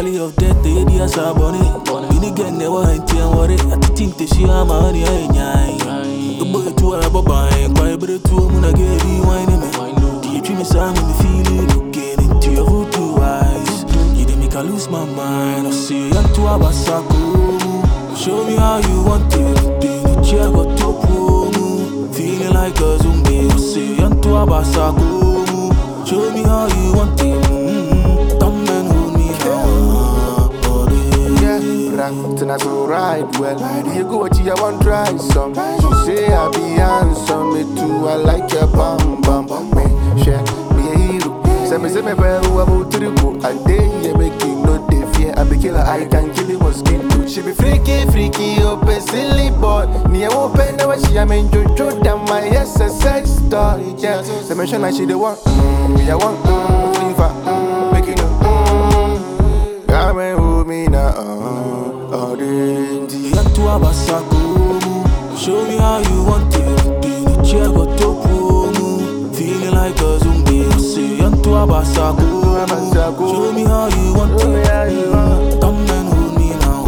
valley of death, they di asa bonny. Bini gen never enti and worry. I think they see I'm on the eye. The boy to a bye, quite better to a moon again, be whining me. Deep in me, sound me feeling, looking into your hood two eyes. You didn't make I lose my mind. I see you to a basako. Show me how you want it. Didn't you got to pull? Feeling like a zombie. I see you to a basako. Show me how you want it. Come and hold me now. Yeah, tonight so right well. You go what you want try some. You say I be handsome, me too. I like your bum bum bum. Me share me a hero. Say me better who about to go. A day you making no day fear. I be killer, I can kill the mosquito. She be freaky, open silly boy. Near open the way she am in Jojo. Damn my SSX story. Yeah, say me like she the one. Me I want fever. Making no. Come and hold me now. To a basako. Show me how you want it. Didn't you got to pull? Feeling like a zombie. I say to a basako. Show me how you want it. Come and hold me now.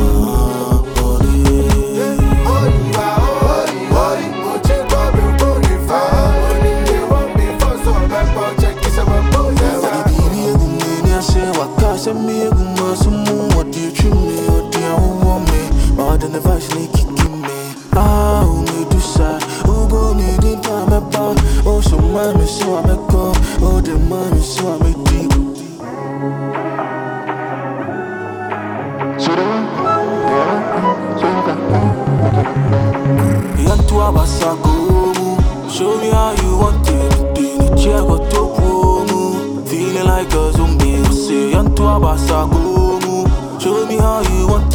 Send me a good man, someone what do you treat me, what do you want me? More than the vice, they kicking me. Ah, who me do sad? Who go need it, I'm a bad. Oh, so mommy, so I'm a call. Oh, the mommy, so I'm a deep. To a basako. Show me how you want it. Didn't you got to pull? Feeling like a zombie. Say to a basako. Show me how you want it.